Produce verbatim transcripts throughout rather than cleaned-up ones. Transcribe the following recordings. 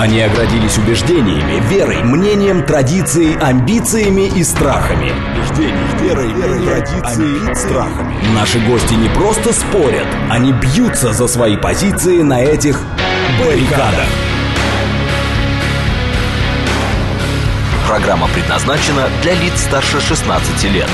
Они оградились убеждениями, верой, мнением, традицией, амбициями и страхами. Убеждений, верой, верой, традицией, страхами. Наши гости не просто спорят, они бьются за свои позиции на этих баррикадах. Программа предназначена для лиц старше шестнадцати лет.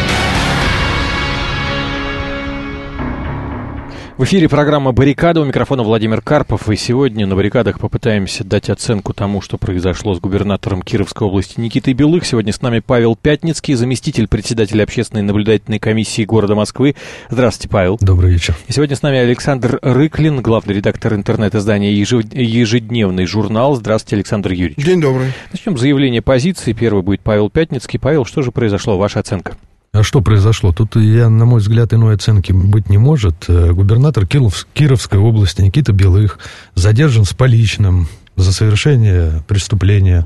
В эфире программа «Баррикада», у микрофона Владимир Карпов. И сегодня на «Баррикадах» попытаемся дать оценку тому, что произошло с губернатором Кировской области Никитой Белых. Сегодня с нами Павел Пятницкий, заместитель председателя общественной наблюдательной комиссии города Москвы. Здравствуйте, Павел. Добрый вечер. И сегодня с нами Александр Рыклин, главный редактор интернет-издания «Ежедневный журнал». Здравствуйте, Александр Юрьевич. День добрый. Начнем с заявления позиции. Первый будет Павел Пятницкий. Павел, что же произошло? Ваша оценка? А что произошло? Тут, я, на мой взгляд, иной оценки быть не может. Губернатор Киров, Кировской области Никита Белых задержан с поличным за совершение преступления,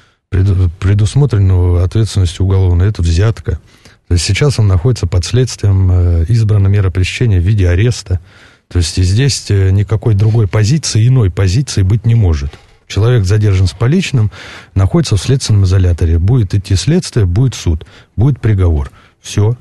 предусмотренного ответственностью уголовной. Это взятка. То есть сейчас он находится под следствием, избрана мера пресечения в виде ареста. То есть и здесь никакой другой позиции, иной позиции быть не может. Человек задержан с поличным, находится в следственном изоляторе. Будет идти следствие, будет суд, будет приговор. Все.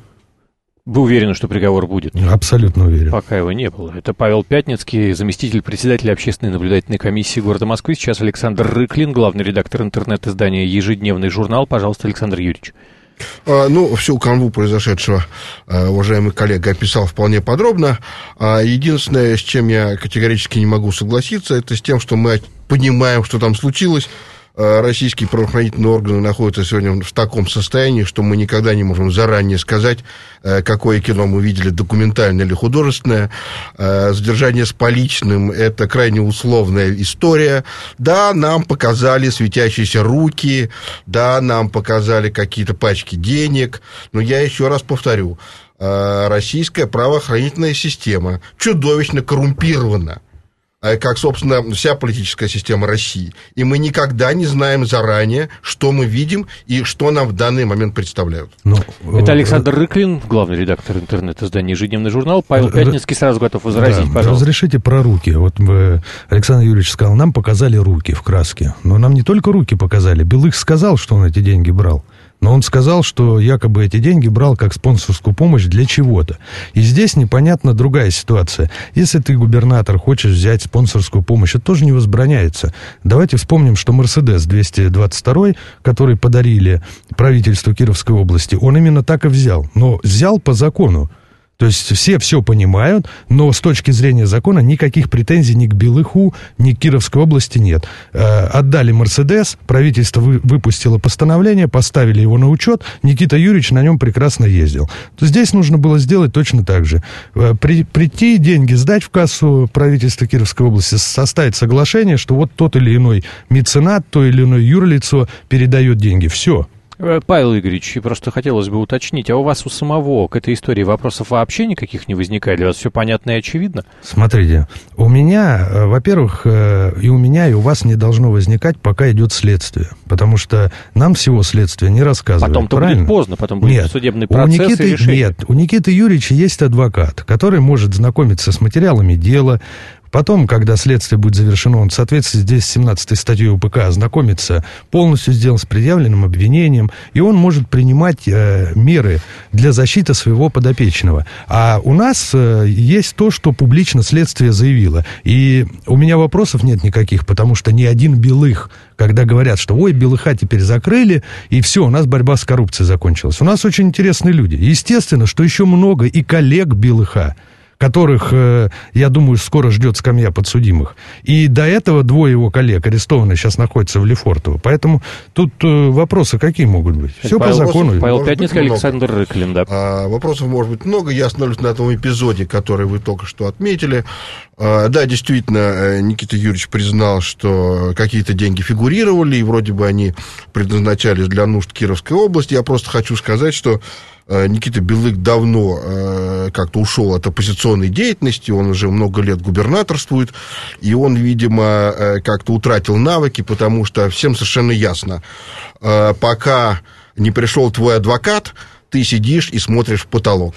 Вы уверены, что приговор будет? Абсолютно уверен. Пока его не было. Это Павел Пятницкий, заместитель председателя общественной наблюдательной комиссии города Москвы. Сейчас Александр Рыклин, главный редактор интернет-издания «Ежедневный журнал». Пожалуйста, Александр Юрьевич. А, ну, всю канву произошедшего а, уважаемый коллега описал вполне подробно. А, единственное, с чем я категорически не могу согласиться, это с тем, что мы понимаем, что там случилось. Российские правоохранительные органы находятся сегодня в таком состоянии, что мы никогда не можем заранее сказать, какое кино мы видели, документальное или художественное. Задержание с поличным – это крайне условная история. Да, нам показали светящиеся руки, да, нам показали какие-то пачки денег, но я еще раз повторю, российская правоохранительная система чудовищно коррумпирована, как, собственно, вся политическая система России. И мы никогда не знаем заранее, что мы видим и что нам в данный момент представляют. Ну, это Александр Рыклин, главный редактор интернет-издания «Ежедневный журнал». Павел Пятницкий сразу готов возразить, да, пожалуйста. Разрешите про руки. Вот Александр Юрьевич сказал, нам показали руки в краске. Но нам не только руки показали. Белых сказал, что он эти деньги брал. Но он сказал, что якобы эти деньги брал как спонсорскую помощь для чего-то. И здесь непонятна другая ситуация. Если ты, губернатор, хочешь взять спонсорскую помощь, это тоже не возбраняется. Давайте вспомним, что Мерседес двести двадцать два, который подарили правительству Кировской области, он именно так и взял. Но взял по закону. То есть все все понимают, но с точки зрения закона никаких претензий ни к Белыху, ни к Кировской области нет. Э, отдали Мерседес, правительство вы, выпустило постановление, поставили его на учет, Никита Юрьевич на нем прекрасно ездил. То здесь нужно было сделать точно так же. Э, при, прийти, деньги сдать в кассу правительства Кировской области, составить соглашение, что вот тот или иной меценат, то или иное юрлицо передает деньги. Все. Павел Игоревич, просто хотелось бы уточнить, а у вас у самого к этой истории вопросов вообще никаких не возникает? Для вас все понятно и очевидно? Смотрите, у меня, во-первых, и у меня, и у вас не должно возникать, пока идет следствие. Потому что нам всего следствия не рассказывают. Потом-то правильно? будет поздно, потом будет нет, судебный процесс у Никиты, и решение. Нет, у Никиты Юрьевича есть адвокат, который может знакомиться с материалами дела. Потом, когда следствие будет завершено, он в соответствии с двести семнадцатой статьей УПК ознакомится полностью сделан с предъявленным обвинением, и он может принимать э, меры для защиты своего подопечного. А у нас э, есть то, что публично следствие заявило. И у меня вопросов нет никаких, потому что ни один Белых, когда говорят, что ой, Белыха теперь закрыли, и все, у нас борьба с коррупцией закончилась. У нас очень интересные люди. Естественно, что еще много и коллег Белыха, которых, я думаю, скоро ждет скамья подсудимых. И до этого двое его коллег арестованы, сейчас находятся в Лефортово. Поэтому тут вопросы какие могут быть? Все Павел, по закону. Павел Пятницкий, Александр Рыклин, да. А, вопросов может быть много. Я остановлюсь на том эпизоде, который вы только что отметили. А, да, действительно, Никита Юрьевич признал, что какие-то деньги фигурировали, и вроде бы они предназначались для нужд Кировской области. Я просто хочу сказать, что Никита Белых давно э, как-то ушел от оппозиционной деятельности, он уже много лет губернаторствует, и он, видимо, э, как-то утратил навыки, потому что всем совершенно ясно, э, пока не пришел твой адвокат, ты сидишь и смотришь в потолок.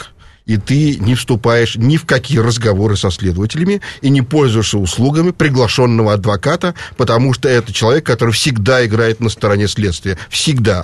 и ты не вступаешь ни в какие разговоры со следователями и не пользуешься услугами приглашенного адвоката, потому что это человек, который всегда играет на стороне следствия. Всегда.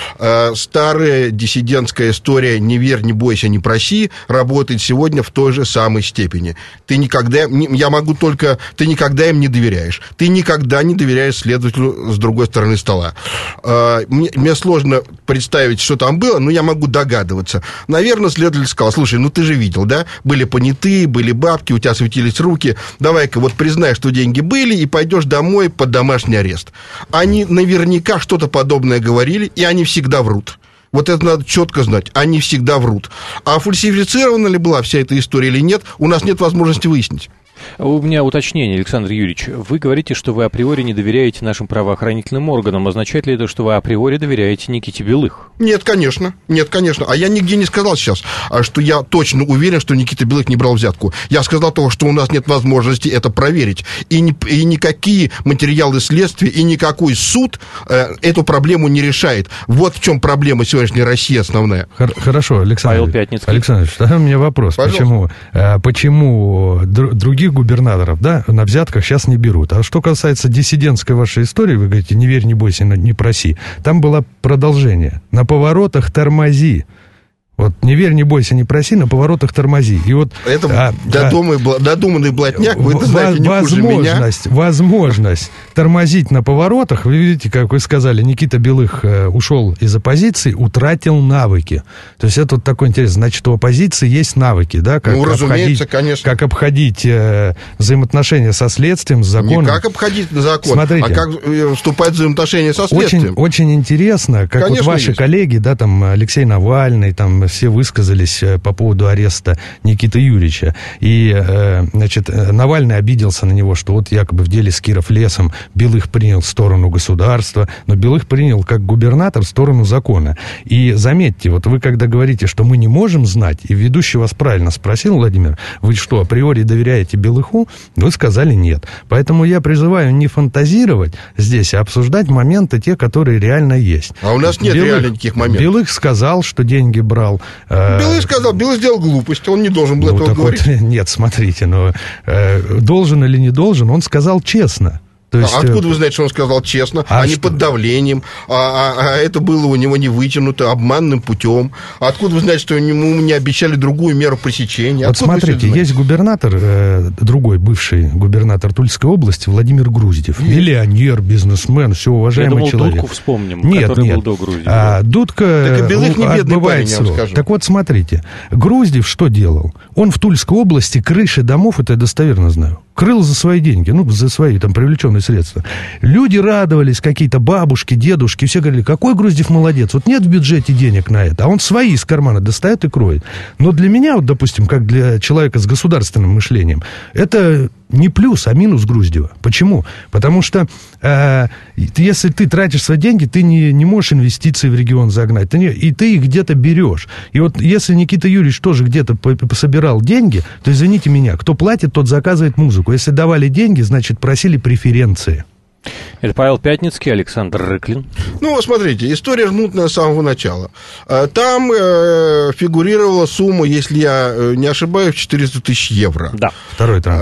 Старая диссидентская история «не верь, не бойся, не проси» работает сегодня в той же самой степени. Ты никогда, я могу только, ты никогда им не доверяешь. Ты никогда не доверяешь следователю с другой стороны стола. Мне, мне сложно представить, что там было, но я могу догадываться. Наверное, следователь сказал: слушай, ну ты же видел, да? Были понятые, были бабки, у тебя светились руки. Давай-ка вот признай, что деньги были, и пойдешь домой под домашний арест. Они наверняка что-то подобное говорили, и они всегда врут. Вот это надо четко знать. Они всегда врут. А фальсифицирована ли была вся эта история или нет, у нас нет возможности выяснить. У меня уточнение, Александр Юрьевич. Вы говорите, что вы априори не доверяете нашим правоохранительным органам. Означает ли это, что вы априори доверяете Никите Белых? Нет, конечно. Нет, конечно. А я нигде не сказал сейчас, что я точно уверен, что Никита Белых не брал взятку. Я сказал того, что у нас нет возможности это проверить. И, ни, и никакие материалы следствия, и никакой суд э, эту проблему не решает. Вот в чем проблема сегодняшней России основная. Хорошо, Александр. Павел Пятницкий. Александр, тогда у меня вопрос. Пожалуйста. Почему, э, почему др- других губернаторов, да, на взятках сейчас не берут? А что касается диссидентской вашей истории, вы говорите, не верь, не бойся, не проси. Там было продолжение. На поворотах тормози. Вот не верь, не бойся, не проси, на поворотах тормози. И вот, это а, додуманный, а, додуманный блатняк, вы это знаете не хуже меня. Возможность, возможность тормозить на поворотах, вы видите, как вы сказали, Никита Белых э, ушел из оппозиции, утратил навыки. То есть это вот такой интерес. Значит, у оппозиции есть навыки, да? Как ну, разумеется, обходить, конечно. Как обходить э, взаимоотношения со следствием, с законом. Не как обходить закон, Смотрите, а как э, вступать в взаимоотношения со следствием. Очень, очень интересно, как конечно, вот ваши есть. Коллеги, да, там, Алексей Навальный, там, все высказались по поводу ареста Никиты Юрьевича. И, значит, Навальный обиделся на него, что вот якобы в деле с Киров-Лесом Белых принял сторону государства, но Белых принял как губернатор сторону закона. И заметьте, вот вы когда говорите, что мы не можем знать, и ведущий вас правильно спросил, Владимир, вы что, априори доверяете Белыху? Вы сказали нет. Поэтому я призываю не фантазировать здесь, а обсуждать моменты те, которые реально есть. А у нас нет Белых, реально никаких моментов. Белых сказал, что деньги брал. Белый сказал, Белый сделал глупость, он не должен был ну, этого говорить. Вот, нет, смотрите, но э, должен или не должен, он сказал честно. То есть, а откуда вы знаете, что он сказал честно, а, а не под давлением, а, а, а это было у него не вытянуто обманным путем? А откуда вы знаете, что ему не обещали другую меру пресечения? Вот откуда смотрите, есть губернатор, э, другой бывший губернатор Тульской области, Владимир Груздев. Нет. Миллионер, бизнесмен, все уважаемый я думал, человек. Дудку вспомним, нет, который нет. был до Груздева. А, Дудка так и Белых не бедный отбывает парень, срок. скажу. Так вот, смотрите, Груздев что делал? Он в Тульской области крыши домов, это я достоверно знаю, крыл за свои деньги, ну, за свои там привлеченные средства. Люди радовались, какие-то бабушки, дедушки, все говорили, какой Груздев молодец, вот нет в бюджете денег на это, а он свои из кармана достает и кроет. Но для меня, вот, допустим, как для человека с государственным мышлением, это не плюс, а минус Груздева. Почему? Потому что э, если ты тратишь свои деньги, ты не, не можешь инвестиции в регион загнать, ты не, и ты их где-то берешь. И вот если Никита Юрьевич тоже где-то пособирал деньги, то, извините меня, кто платит, тот заказывает музыку. Если давали деньги, значит, просили преференции. Это Павел Пятницкий, Александр Рыклин. Ну, смотрите, история мутная с самого начала. Там э, фигурировала сумма, если я не ошибаюсь, четыреста тысяч евро. Да. Второй транш.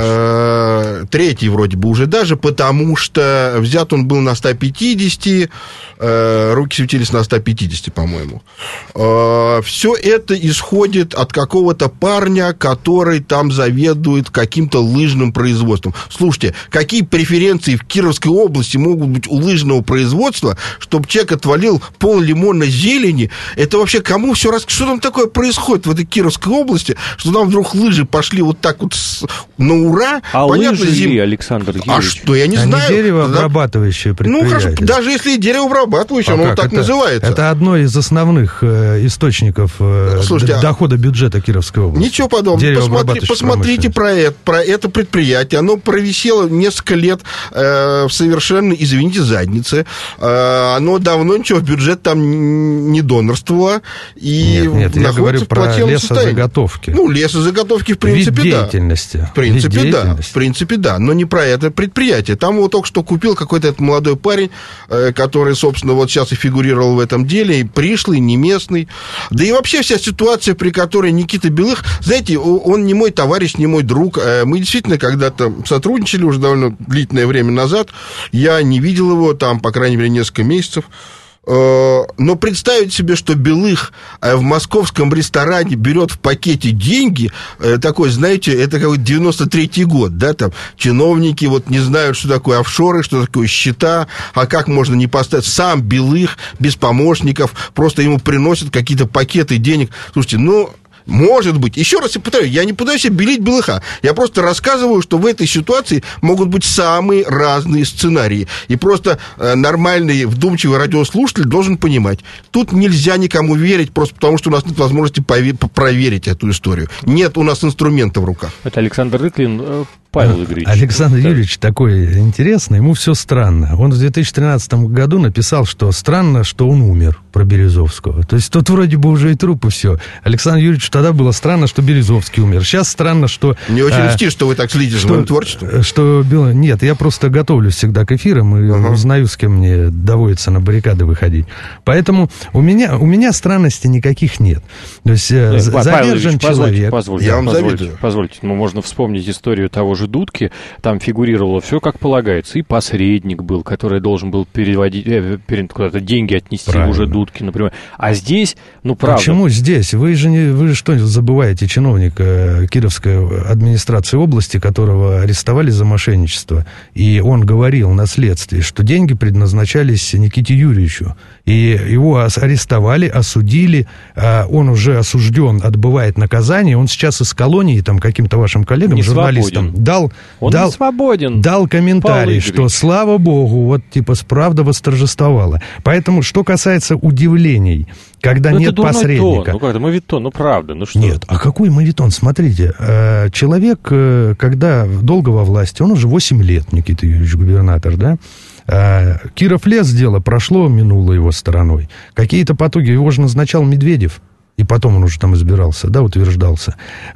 Э, третий вроде бы уже даже, потому что взят он был на сто пятьдесят, э, руки светились на сто пятьдесят, по-моему. Э, все это исходит от какого-то парня, который там заведует каким-то лыжным производством. Слушайте, какие преференции в Кировской области могут быть у лыжного производства, чтобы человек отвалил пол лимона зелени? Это вообще кому все раз... Что там такое происходит в этой Кировской области, что там вдруг лыжи пошли вот так вот с... на ура? А понятно, лыжи зим... ли, Александр Юрьевич? А что, я не Они знаю. деревообрабатывающее предприятие. Ну, хорошо, даже если и деревообрабатывающее, а оно так это, называется. Это одно из основных э, источников э, Слушайте, дохода бюджета Кировской области. Ничего подобного. Посмотри, посмотрите про это, про это предприятие. Оно провисело несколько лет э, в совершенно извините, задницы. Оно давно ничего в бюджет там не донорствовало. И нет, нет, я говорю про лесозаготовки. Ну, лесозаготовки, в принципе, Вид да. деятельности. В принципе, Вид да. В принципе, да. Но не про это предприятие. Там его только что купил какой-то этот молодой парень, который, собственно, вот сейчас и фигурировал в этом деле, и пришлый, не местный. Да и вообще вся ситуация, при которой Никита Белых, знаете, он не мой товарищ, не мой друг. Мы действительно когда-то сотрудничали уже довольно длительное время назад. Я не видел его там, по крайней мере, несколько месяцев. Но представить себе, что Белых в московском ресторане берет в пакете деньги, такой, знаете, это как девяносто третий год, да, там чиновники вот не знают, что такое офшоры, что такое счета, а как можно не поставить, сам Белых, без помощников, просто ему приносят какие-то пакеты денег. Слушайте, ну... Может быть. Еще раз я повторяю, я не пытаюсь обелить Белыха. Я просто рассказываю, что в этой ситуации могут быть самые разные сценарии. И просто э, нормальный, вдумчивый радиослушатель должен понимать, тут нельзя никому верить, просто потому что у нас нет возможности пове- проверить эту историю. Нет у нас инструмента в руках. Это Александр Рыклин. Павел Игоревич. Александр да. Юрьевич такой интересный, ему все странно. Он в две тысячи тринадцатом году написал, что странно, что он умер, про Березовского. То есть тут вроде бы уже и труп, и все. Александр Юрьевич тогда было странно, что Березовский умер. Сейчас странно, что... Мне очень льстит, а, что вы так следите за моим творчеством. Что, нет, я просто готовлюсь всегда к эфирам и uh-huh. узнаю, с кем мне доводится на баррикады выходить. Поэтому у меня, у меня странностей никаких нет. То есть нет, задержан человек... Позвольте, я вам позвольте, завидую. Позвольте, ну, можно вспомнить историю того же Дудки, там фигурировало все как полагается, и посредник был, который должен был переводить, э, куда-то деньги отнести Правильно. Уже Дудки, например. А здесь, ну, правда... Почему здесь? Вы же, не, вы же что, забываете чиновника Кировской администрации области, которого арестовали за мошенничество, и он говорил на следствии, что деньги предназначались Никите Юрьевичу, и его арестовали, осудили, а он уже осужден, отбывает наказание, он сейчас из колонии, там, каким-то вашим коллегам, не журналистам, свободен. дал... Он дал, не свободен. Дал комментарий, что, слава богу, вот, типа, правда восторжествовала. Поэтому, что касается удивлений, когда ну, нет посредника... Тон. Ну, как-то мавитон, ну, правда, ну что? Нет, а какой мавитон? Смотрите, человек, когда долго во власти, он уже восемь лет, Никита Юрьевич, губернатор, да? Киров лес дело прошло, минуло его стороной. Какие-то потуги, его же назначал Медведев, и потом он уже там избирался, да, утверждался.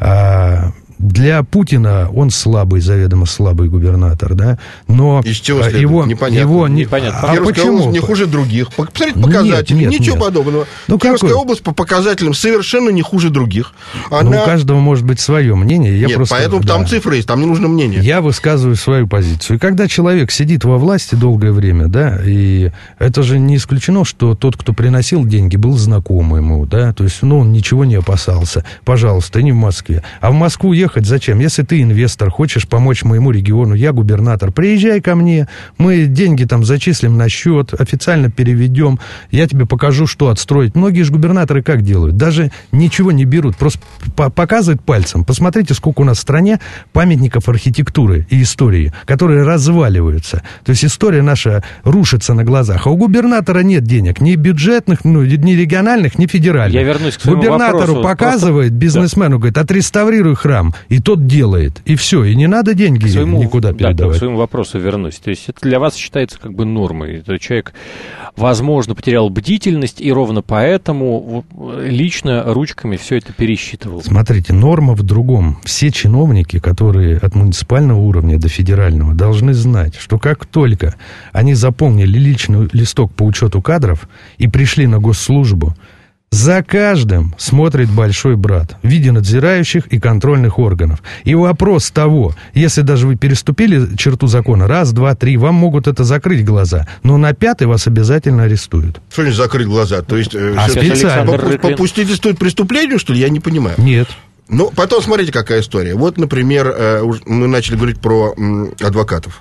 Для Путина он слабый, заведомо слабый губернатор, да, но из чего его, непонятно. его не... непонятно. А Кировская почему? область не хуже других. Посмотрите показатели, нет, нет, ничего нет. подобного. Ну, Кировская какой? область по показателям совершенно не хуже других. Она... Ну, у каждого может быть свое мнение. Я нет, просто, поэтому да. там цифры есть, там не нужно мнение. Я высказываю свою позицию. И когда человек сидит во власти долгое время, да, и это же не исключено, что тот, кто приносил деньги, был знакомый ему, да, то есть, ну, он ничего не опасался. Пожалуйста, не в Москве. А в Москву ехать зачем? Если ты инвестор, хочешь помочь моему региону, я губернатор, приезжай ко мне, мы деньги там зачислим на счет, официально переведем, я тебе покажу, что отстроить. Многие же губернаторы как делают? Даже ничего не берут, просто показывают пальцем. Посмотрите, сколько у нас в стране памятников архитектуры и истории, которые разваливаются. То есть история наша рушится на глазах. А у губернатора нет денег, ни бюджетных, ну, ни региональных, ни федеральных. Я вернусь к своему Губернатору вопросу. показывает, просто... бизнесмену да. говорит, отреставрируй храм, и тот делает, и все, и не надо деньги своему, никуда передавать. Да, к своему вопросу вернусь. То есть это для вас считается как бы нормой. Это человек, возможно, потерял бдительность, и ровно поэтому лично ручками все это пересчитывал. Смотрите, норма в другом. Все чиновники, которые от муниципального уровня до федерального, должны знать, что как только они заполнили личный листок по учету кадров и пришли на госслужбу, за каждым смотрит большой брат в виде надзирающих и контрольных органов. И вопрос того, если даже вы переступили черту закона, раз, два, три, вам могут это закрыть глаза, но на пятый вас обязательно арестуют. Что значит закрыть глаза? То есть а специально попустительствует преступлению, что ли? Я не понимаю. Нет. Ну, потом смотрите, какая история. Вот, например, мы начали говорить про адвокатов.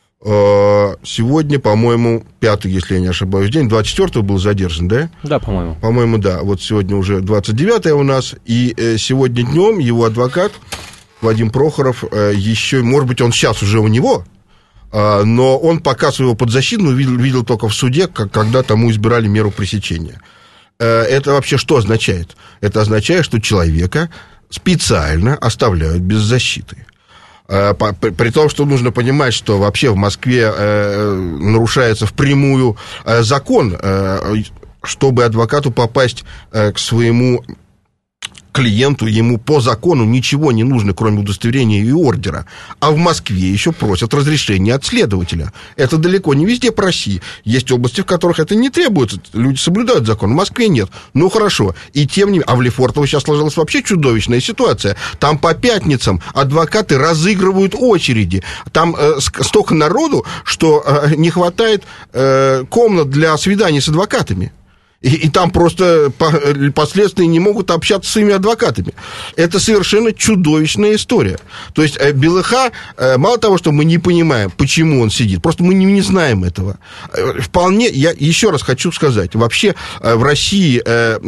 Сегодня, по-моему, пятый, если я не ошибаюсь, день, двадцать четвёртого был задержан, да? Да, по-моему. По-моему, да. Вот сегодня уже двадцать девятое у нас, и сегодня днем его адвокат Вадим Прохоров еще, может быть, он сейчас уже у него, но он пока своего подзащитного видел, видел только в суде, как, когда тому избирали меру пресечения. Это вообще что означает? Это означает, что человека специально оставляют без защиты. При том, что нужно понимать, что вообще в Москве нарушается впрямую закон, чтобы адвокату попасть к своему клиенту, ему по закону ничего не нужно, кроме удостоверения и ордера. А в Москве еще просят разрешения от следователя. Это далеко не везде по России. Есть области, в которых это не требуется. Люди соблюдают закон. В Москве нет. Ну, хорошо. И тем не менее... А в Лефортово сейчас сложилась вообще чудовищная ситуация. Там по пятницам адвокаты разыгрывают очереди. Там э, столько народу, что э, не хватает э, комнат для свиданий с адвокатами. И, и там просто последствия не могут общаться с своими адвокатами. Это совершенно чудовищная история. То есть Белыха, мало того, что мы не понимаем, почему он сидит, просто мы не, не знаем этого. Вполне, я еще раз хочу сказать, вообще в России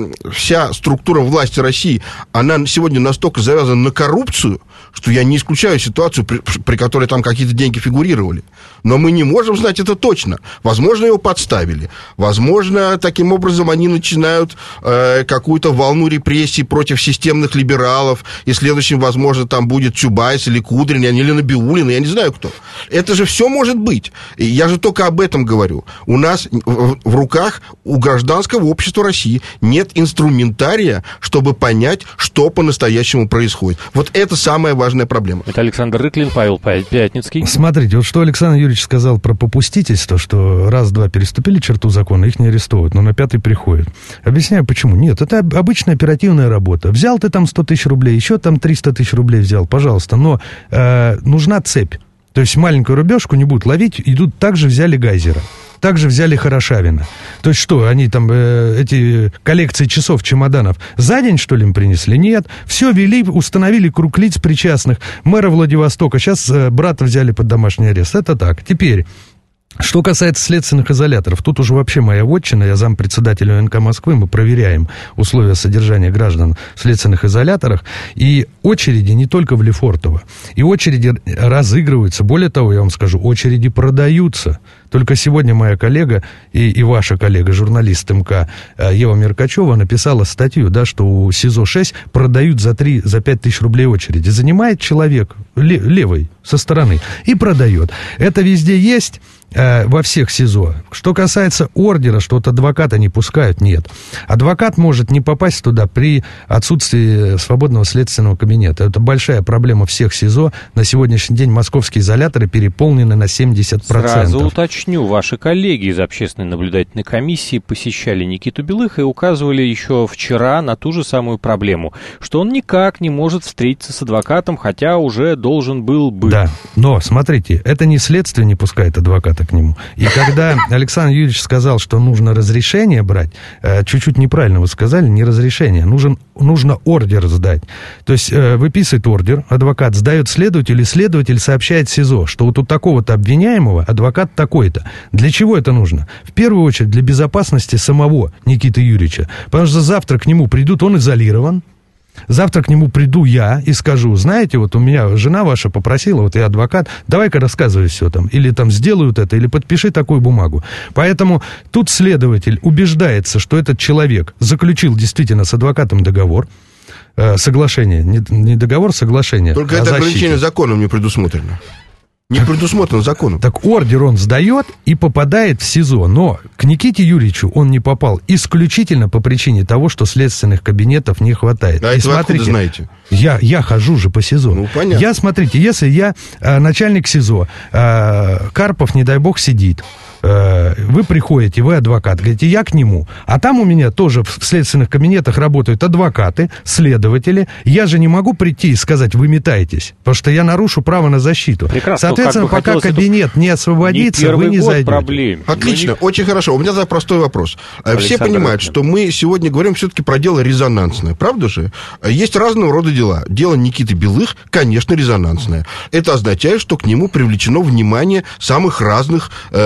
вся структура власти России, она сегодня настолько завязана на коррупцию, что я не исключаю ситуацию, при, при которой там какие-то деньги фигурировали. Но мы не можем знать это точно. Возможно, его подставили. Возможно, таким образом они начинают э, какую-то волну репрессий против системных либералов, и следующим, возможно, там будет Чубайс или Кудрин, или Набиуллина, я не знаю кто. Это же все может быть. И я же только об этом говорю. У нас в, в руках у гражданского общества России нет инструментария, чтобы понять, что по-настоящему происходит. Вот это самая важная проблема. Это Александр Рыклин, Павел Пятницкий. Смотрите, вот что Александр Юрьевич сказал про попустительство, что раз-два переступили черту закона, их не арестовывают, но на пятый приходят. Объясняю, почему. Нет, это обычная оперативная работа. Взял ты там сто тысяч рублей, еще там триста тысяч рублей взял, пожалуйста, но э, нужна цепь. То есть маленькую рыбешку не будут ловить, идут, также взяли Гайзера. Также взяли Хорошавина. То есть что, они там, э, эти коллекции часов, чемоданов, за день, что ли, им принесли? Нет. Все вели, установили круг лиц причастных. Мэра Владивостока. Сейчас э, брата взяли под домашний арест. Это так. Теперь... Что касается следственных изоляторов, тут уже вообще моя вотчина, я зампредседателя ОНК Москвы, мы проверяем условия содержания граждан в следственных изоляторах, и очереди не только в Лефортово, и очереди разыгрываются, более того, я вам скажу, очереди продаются. Только сегодня моя коллега и, и ваша коллега, журналист МК Ева Меркачева, написала статью, да, что у СИЗО шесть продают за, три, за пять тысяч рублей очереди. Занимает человек ле, левый со стороны и продает. Это везде есть, э, во всех СИЗО. Что касается ордера, что вот адвоката не пускают, нет. Адвокат может не попасть туда при отсутствии свободного следственного кабинета. Это большая проблема всех СИЗО. На сегодняшний день московские изоляторы переполнены на семьдесят процентов. Сразу уточню, ваши коллеги из Общественной наблюдательной комиссии посещали Никиту Белых и указывали еще вчера на ту же самую проблему, что он никак не может встретиться с адвокатом, хотя уже должен был быть. Да, но, смотрите, это не следствие не пускает адвоката к нему. И когда Александр Юрьевич сказал, что нужно разрешение брать, чуть-чуть неправильно вы сказали, не разрешение, нужен, нужно ордер сдать. То есть выписывает ордер, адвокат сдает следователю, и следователь сообщает СИЗО, что вот у такого-то обвиняемого адвокат такой-то. Для чего это нужно? В первую очередь для безопасности самого Никиты Юрьевича. Потому что завтра к нему придут, он изолирован. Завтра к нему приду я и скажу, знаете, вот у меня жена ваша попросила, вот я адвокат, давай-ка рассказывай все там, или там сделают это, или подпиши такую бумагу. Поэтому тут следователь убеждается, что этот человек заключил действительно с адвокатом договор, э, соглашение, не, не договор, соглашение. Только это ограничение законом не предусмотрено. Не предусмотрено законом. Так ордер он сдает и попадает в СИЗО. Но к Никите Юрьевичу он не попал исключительно по причине того, что следственных кабинетов не хватает. А и это вы смотрите, откуда знаете? Я, я хожу же по СИЗО. Ну, понятно. Я, смотрите, если я э, начальник СИЗО, э, Карпов, не дай бог, сидит, э, вы приходите, вы адвокат, говорите, я к нему. А там у меня тоже в следственных кабинетах работают адвокаты, следователи. Я же не могу прийти и сказать, вы метаетесь, потому что я нарушу право на защиту. Прекрасно. Соответственно, как бы пока кабинет не освободится, не вы не зайдете. Проблем. Отлично, не... очень хорошо. У меня тогда простой вопрос. Александр Все понимают, Рыклин. Что мы сегодня говорим все-таки про дело резонансное. Правда же? Есть разного рода дела. Дело Никиты Белых, конечно, резонансное. Это означает, что к нему привлечено внимание самых разных э, сторон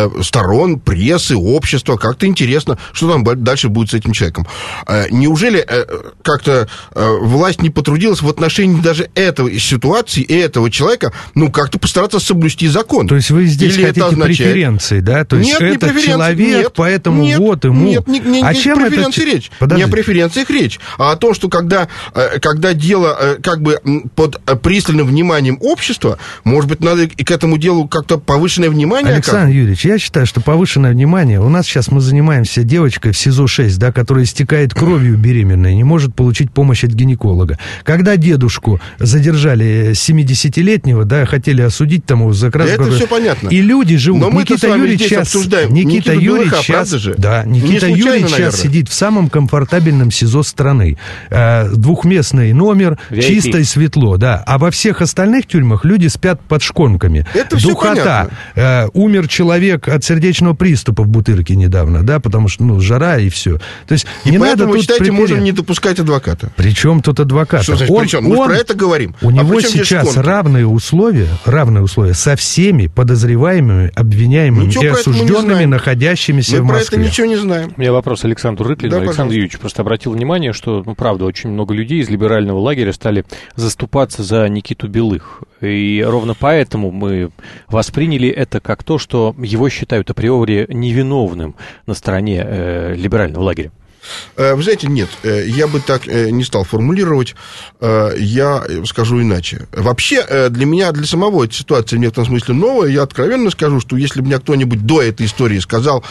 сторон, прессы, общества. Как-то интересно, что там дальше будет с этим человеком. Неужели как-то власть не потрудилась в отношении даже этой ситуации и этого человека, ну, как-то постараться соблюсти закон? То есть вы здесь Или хотите означает... преференции, да? То есть нет, этот не человек, нет, поэтому нет, вот ему... Нет, не, не, а не чем о преференции это... речь. Подожди. Не о преференциях речь, а о том, что когда, когда дело как бы под пристальным вниманием общества, может быть, надо и к этому делу как-то повышенное внимание. Александр как? Юрьевич, я считаю, что повышенное внимание... У нас сейчас мы занимаемся девочкой в СИЗО шесть, да, которая истекает кровью беременной, не может получить помощь от гинеколога. Когда дедушку задержали семидесятилетнего, да, хотели осудить тому за краску... Да это все понятно. И люди живут. Но Никита Юрьевич сейчас... обсуждаем Никита Юрьевич сейчас... же? Да, Никита Юрьевич сейчас сидит в самом комфортабельном СИЗО страны. Э, двухместный номер, ви ай пи. Чисто и светло, да. А во всех остальных тюрьмах люди спят под шконками. Это все Духота. Э, умер человек от сердечного приступа в Бутырке недавно, да, потому что, ну, жара и все. То есть и не поэтому, надо вы тут считаете, припереть. можно не допускать адвоката? Причем тут адвокат? Что значит, он, причем? Мы он, про это говорим. У а него сейчас равные условия, равные условия со всеми подозреваемыми, обвиняемыми ничего и осужденными, находящимися мы в Москве. Мы про это ничего не знаем. У меня вопрос Александру Рыклину. Да, Александр пожалуйста. Юрьевич просто обратил внимание, что, ну, правда, очень много людей из либерального лагеря стали заступаться за Никиту Белых. И ровно поэтому мы восприняли это как то, что его считают априори невиновным на стороне э, либерального лагеря. Вы знаете, нет, я бы так не стал формулировать, я скажу иначе. Вообще, для меня, для самого эта ситуация в некотором смысле новая, я откровенно скажу, что если бы мне кто-нибудь до этой истории сказал,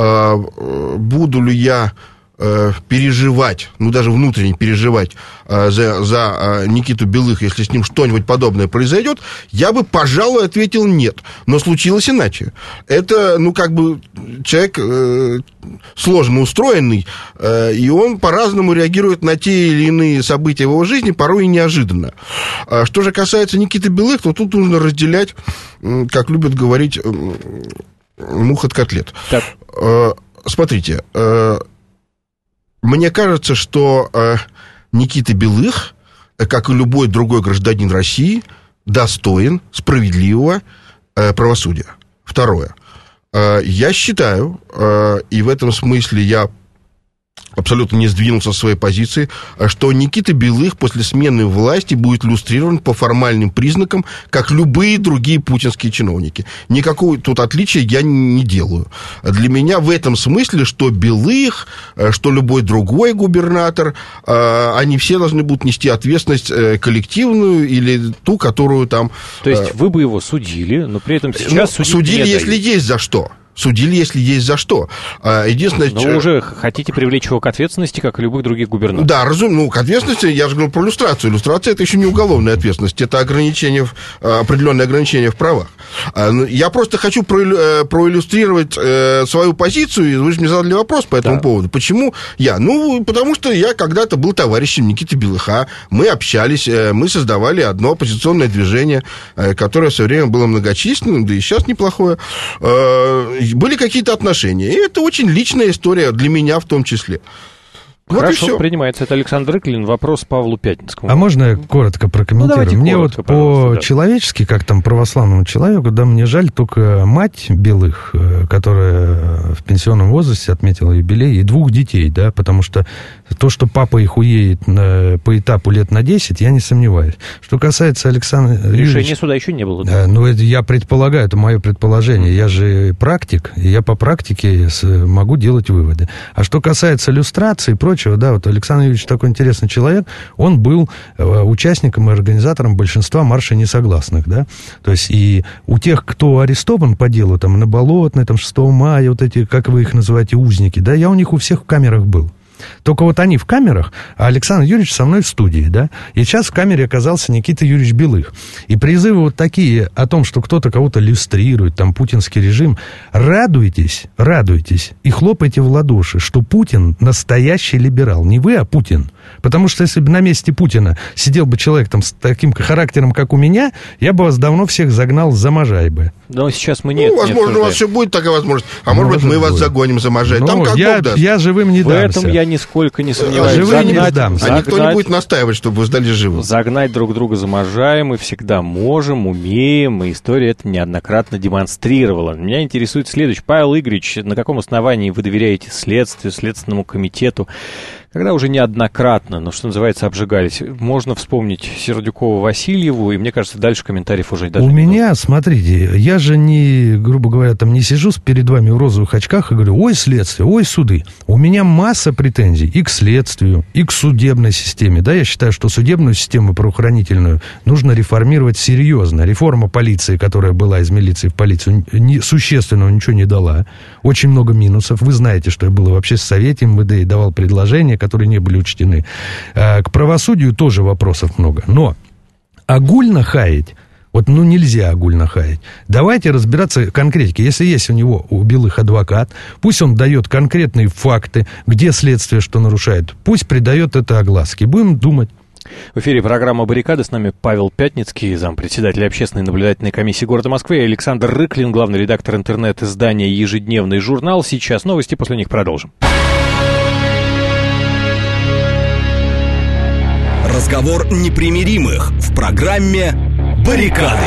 буду ли я переживать, ну, даже внутренне переживать за, за Никиту Белых, если с ним что-нибудь подобное произойдет, я бы, пожалуй, ответил нет. Но случилось иначе. Это, ну, как бы, человек э, сложно устроенный, э, и он по-разному реагирует на те или иные события в его жизни, порой и неожиданно. А что же касается Никиты Белых, то тут нужно разделять, как любят говорить, мух от котлет. Так. Э, смотрите, э, мне кажется, что э, Никита Белых, э, как и любой другой гражданин России, достоин справедливого э, правосудия. Второе. Э, я считаю, э, и в этом смысле я абсолютно не сдвинулся со своей позиции, что Никита Белых после смены власти будет иллюстрирован по формальным признакам, как любые другие путинские чиновники. Никакого тут отличия я не делаю. Для меня в этом смысле, что Белых, что любой другой губернатор, они все должны будут нести ответственность коллективную или ту, которую там... То есть вы бы его судили, но при этом сейчас ну, судили, не если дают. Есть за что. Судили, если есть за что. Единственное... Но вы уже хотите привлечь его к ответственности, как и любых других губернаторов. Да, разум... ну, к ответственности, я же говорю про иллюстрацию. Иллюстрация — это еще не уголовная ответственность, это ограничение, определенное ограничение в правах. Я просто хочу проиллюстрировать свою позицию, вы же мне задали вопрос по этому да. поводу. Почему я? Ну, потому что я когда-то был товарищем Никиты Белыха, мы общались, мы создавали одно оппозиционное движение, которое все время было многочисленным, да и сейчас неплохое. Были какие-то отношения. И это очень личная история для меня в том числе. Вот Хорошо, принимается. Это Александр Рыклин. Вопрос Павлу Пятницкому. А можно я коротко прокомментирую? Ну, мне коротко, вот по-человечески, да. как там православному человеку, да, мне жаль только мать Белых, которая в пенсионном возрасте отметила юбилей, и двух детей, да, потому что то, что папа их уедет на, по этапу лет на десять, я не сомневаюсь. Что касается Александра Решения Юрьевича, суда еще не было. Да? Да, ну, это я предполагаю, это мое предположение. Я же практик, и я по практике могу делать выводы. А что касается иллюстрации и прочего, да, вот Александр Юрьевич такой интересный человек, он был участником и организатором большинства марша несогласных, да, то есть и у тех, кто арестован по делу, там, на Болотной, там, шестого мая, вот эти, как вы их называете, узники, да, я у них у всех в камерах был. Только вот они в камерах, а Александр Юрьевич со мной в студии, да, и сейчас в камере оказался Никита Юрьевич Белых. И призывы вот такие о том, что кто-то кого-то иллюстрирует, там, путинский режим, радуйтесь, радуйтесь и хлопайте в ладоши, что Путин настоящий либерал. Не вы, а Путин. Потому что если бы на месте Путина сидел бы человек там с таким характером, как у меня, я бы вас давно всех загнал за Можай бы. Но сейчас мы нет. Ну, возможно, не у вас еще будет такая возможность. А может, может быть, мы будет. вас загоним за Можай. Ну, там как я, даст. я живым не В дамся. В этом я нисколько не сомневаюсь. А живым загнать, не сдамся. А никто не будет настаивать, чтобы вы сдали живым. Загнать друг друга за Можай мы всегда можем, умеем, и история это неоднократно демонстрировала. Меня интересует следующее. Павел Игоревич, на каком основании вы доверяете следствию, Следственному комитету? Когда уже неоднократно, ну, что называется, обжигались, можно вспомнить Сердюкову-Васильеву, и, мне кажется, дальше комментариев уже даже У не меня, будет. смотрите, я же не, грубо говоря, там не сижу перед вами в розовых очках и говорю, ой, следствие, ой, суды. У меня масса претензий и к следствию, и к судебной системе. Да, я считаю, что судебную систему правоохранительную нужно реформировать серьезно. Реформа полиции, которая была из милиции в полицию, не, существенного ничего не дала. Очень много минусов. Вы знаете, что я был вообще в Совете эм вэ дэ и давал предложения, которые не были учтены. К правосудию тоже вопросов много. Но огульно хаять, вот ну нельзя огульно хаять. Давайте разбираться в конкретике. Если есть у него, у Белых, адвокат, пусть он дает конкретные факты, где следствие что нарушает. Пусть придает это огласке. Будем думать. В эфире программа «Баррикады». С нами Павел Пятницкий, зампредседателя общественной наблюдательной комиссии города Москвы, и Александр Рыклин, главный редактор интернет-издания «Ежедневный журнал». Сейчас новости, после них продолжим. Разговор непримиримых в программе «Баррикады».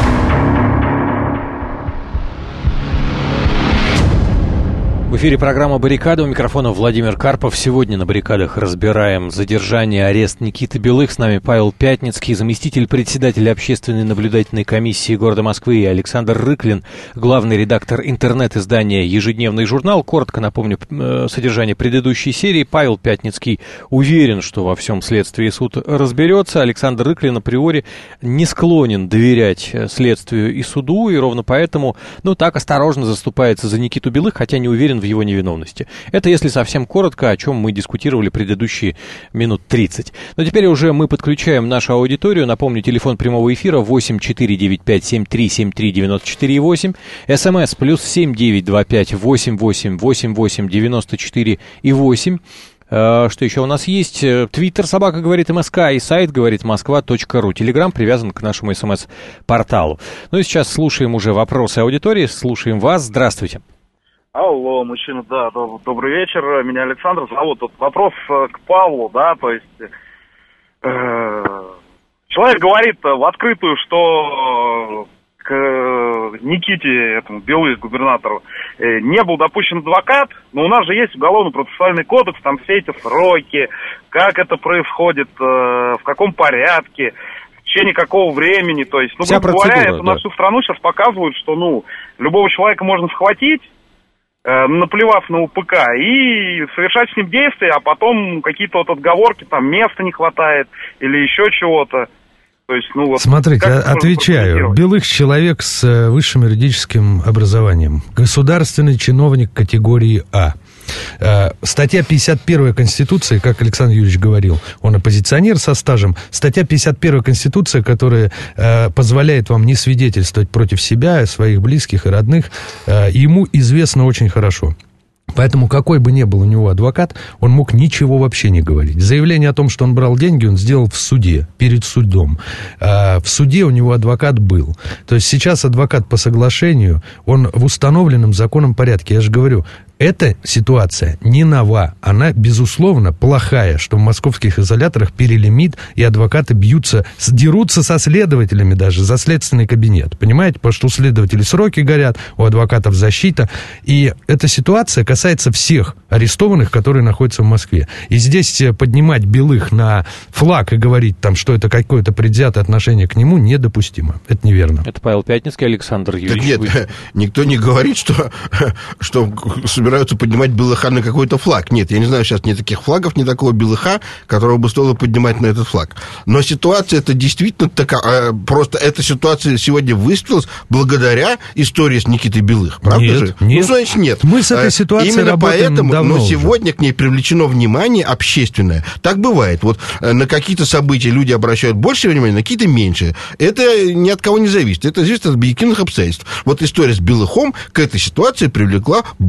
В эфире программа «Баррикады», у микрофона Владимир Карпов. Сегодня на «Баррикадах» разбираем задержание, арест Никиты Белых. С нами Павел Пятницкий, заместитель председателя общественной наблюдательной комиссии города Москвы, и Александр Рыклин, главный редактор интернет-издания «Ежедневный журнал». Коротко напомню содержание предыдущей серии. Павел Пятницкий уверен, что во всем следствии и суд разберется. Александр Рыклин априори не склонен доверять следствию и суду, и ровно поэтому, ну, так осторожно заступается за Никиту Белых, хотя не уверен в его невиновности. Это если совсем коротко, о чем мы дискутировали предыдущие минут тридцать. Но теперь уже мы подключаем нашу аудиторию. Напомню, телефон прямого эфира восемь четыре девять пять семь три семь три девять четыре восемь. СМС плюс семь девять два пять восемь восемь восемь восемь девяносто четыре и восемь. Что еще у нас есть? Твиттер, собака говорит МСК, и сайт говорит москва точка ру. Телеграм привязан к нашему СМС-порталу. Ну и сейчас слушаем уже вопросы аудитории. Слушаем вас. Здравствуйте. Алло, мужчина, да, добрый вечер, меня Александр зовут. Тут вопрос к Павлу, да, то есть э, человек говорит в открытую, что к Никите, этому Белых, губернатору, э, не был допущен адвокат, но у нас же есть уголовно-процессуальный кодекс, там все эти сроки, как это происходит, э, в каком порядке, в течение какого времени, то есть, ну, грубо говоря, это да. На всю страну сейчас показывают, что, ну, любого человека можно схватить, наплевав на УПК, и совершать с ним действия, а потом какие-то вот отговорки, там места не хватает или еще чего-то. То есть, ну, вот, смотрите, отвечаю. Белых человек с высшим юридическим образованием, государственный чиновник категории А. Статья пятьдесят первая Конституции, как Александр Юрьевич говорил, он оппозиционер со стажем. Статья пятьдесят первая Конституции, которая э, позволяет вам не свидетельствовать против себя, своих близких и родных, э, ему известно очень хорошо. Поэтому какой бы ни был у него адвокат, он мог ничего вообще не говорить. Заявление о том, что он брал деньги, он сделал в суде, перед судом. А в суде у него адвокат был. То есть сейчас адвокат по соглашению, он в установленном законном порядке. Я же говорю, эта ситуация не нова, она, безусловно, плохая, что в московских изоляторах перелимит, и адвокаты бьются, дерутся со следователями даже за следственный кабинет. Понимаете? Потому что у следователей сроки горят, у адвокатов защита. И эта ситуация касается всех арестованных, которые находятся в Москве. И здесь поднимать Белых на флаг и говорить, там, что это какое-то предвзятое отношение к нему, недопустимо. Это неверно. Это Павел Пятницкий, Александр Юрьевич. Так нет, вы... никто не говорит, что, что собираются поднимать Белыха на какой-то флаг. Нет, я не знаю сейчас ни таких флагов, ни такого Белыха, которого бы стоило поднимать на этот флаг. Но ситуация это действительно такая, просто эта ситуация сегодня выстрелилась благодаря истории с Никитой Белых. Правда нет, же? Нет. Ну, значит, нет. Мы с этой ситуацией Именно поэтому, давно но уже. сегодня к ней привлечено внимание общественное. Так бывает. Вот на какие-то события люди обращают больше внимания, на какие-то меньше. Это ни от кого не зависит. Это зависит от объективных обстоятельств. Вот история с Белыхом к этой ситуации привлекла большее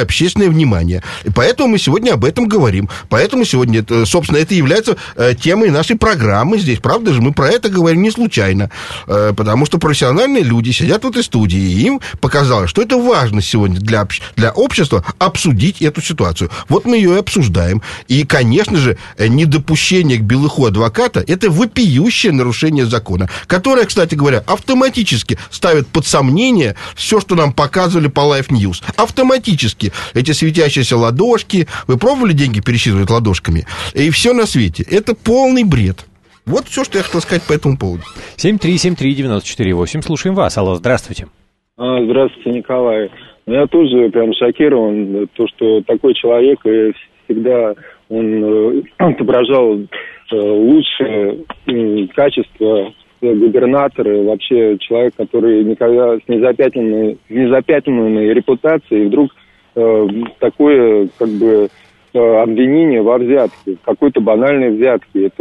общественное внимание. И поэтому мы сегодня об этом говорим. Поэтому сегодня, собственно, это является темой нашей программы здесь. Правда же, мы про это говорим не случайно. Потому что профессиональные люди сидят в этой студии, и им показалось, что это важно сегодня для, общ... для общества обсудить эту ситуацию. Вот мы ее и обсуждаем. И, конечно же, недопущение к белыху адвоката – это вопиющее нарушение закона, которое, кстати говоря, автоматически ставит под сомнение все, что нам показывали по Life News. Автоматически. Эти светящиеся ладошки. Вы пробовали деньги пересчитывать ладошками? И все на свете. Это полный бред. Вот все, что я хотел сказать по этому поводу. семь три семь три девять четыре восемь. Слушаем вас. Алло, здравствуйте. А, здравствуйте, Николай. Я тоже прям шокирован, то, что такой человек и всегда он отображал лучшие качества губернатора, вообще человек, который никогда с незапятнанной, незапятнанной репутацией, вдруг э, такое, как бы, э, обвинение во взятке, какой-то банальной взятке. Это,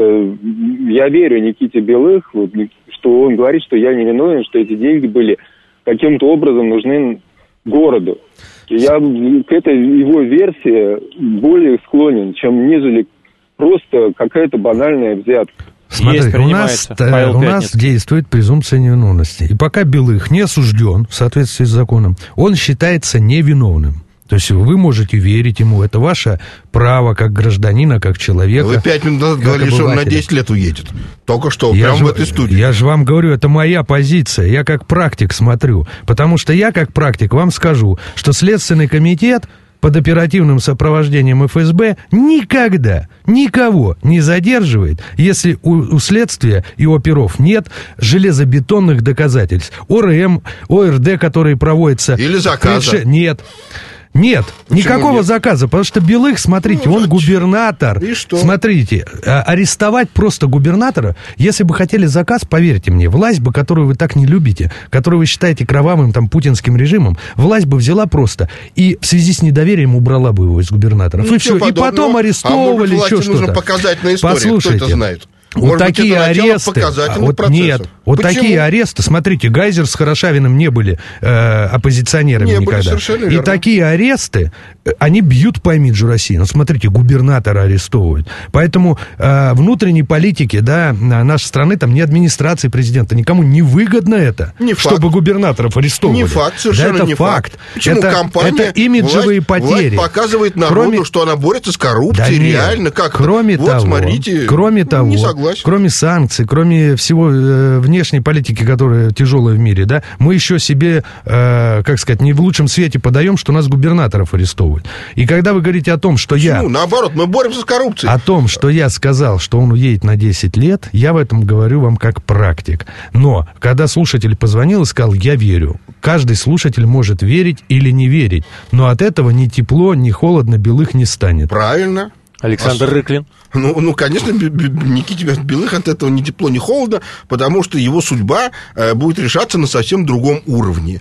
я верю Никите Белых, вот, что он говорит, что я не виновен, что эти деньги были каким-то образом нужны городу. И я к этой его версии более склонен, чем нежели просто какая-то банальная взятка. Смотри, у нас, у нас действует презумпция невиновности. И пока Белых не осужден в соответствии с законом, он считается невиновным. То есть вы можете верить ему, это ваше право как гражданина, как человека. Вы пять минут назад говорили, что он на десять лет уедет. Только что, я прямо же, в этой студии. Я же вам говорю, это моя позиция, я как практик смотрю. Потому что я как практик вам скажу, что Следственный комитет под оперативным сопровождением эф эс бэ никогда никого не задерживает, если у, у следствия и у оперов нет железобетонных доказательств. о эр эм, о эр дэ, которые проводятся... Или заказа. Нет. Нет, Почему никакого нет? заказа, потому что Белых, смотрите, ну, он губернатор. И что? Смотрите, арестовать просто губернатора, если бы хотели заказ, поверьте мне, власть бы, которую вы так не любите, которую вы считаете кровавым там путинским режимом, власть бы взяла просто и в связи с недоверием убрала бы его из губернаторов. Ну, и все, и потом арестовывали, а может, еще что-то. Нужно показательная история, Послушайте, кто это знает. Вот Может такие быть, аресты, вот нет, вот Почему? такие аресты, смотрите, Гайзер с Хорошавиным не были э, оппозиционерами не никогда. Были, и такие аресты, они бьют по имиджу России. Ну, смотрите, губернатора арестовывают. Поэтому э, внутренней политике, да, нашей страны, там, ни администрации президента, никому не выгодно это, не чтобы факт. губернаторов арестовывали. Не факт, совершенно да, это не факт. факт. Почему это, компания, это имиджевые власть, потери. Власть показывает народу, кроме... что она борется с коррупцией, да реально, нет, как кроме вот, того, смотрите, кроме того, не согласен. Кроме санкций, кроме всего э, внешней политики, которая тяжелая в мире, да, мы еще себе, э, как сказать, не в лучшем свете подаем, что нас губернаторов арестовывают. И когда вы говорите о том, что Почему? я... Наоборот, мы боремся с коррупцией. О том, что я сказал, что он уедет на десять лет, я в этом говорю вам как практик. Но, когда слушатель позвонил и сказал, я верю, каждый слушатель может верить или не верить, но от этого ни тепло, ни холодно Белых не станет. Правильно. Александр а Рыклин. Ну, ну, конечно, Никите Белых от этого ни тепло, ни холодно, потому что его судьба э, будет решаться на совсем другом уровне.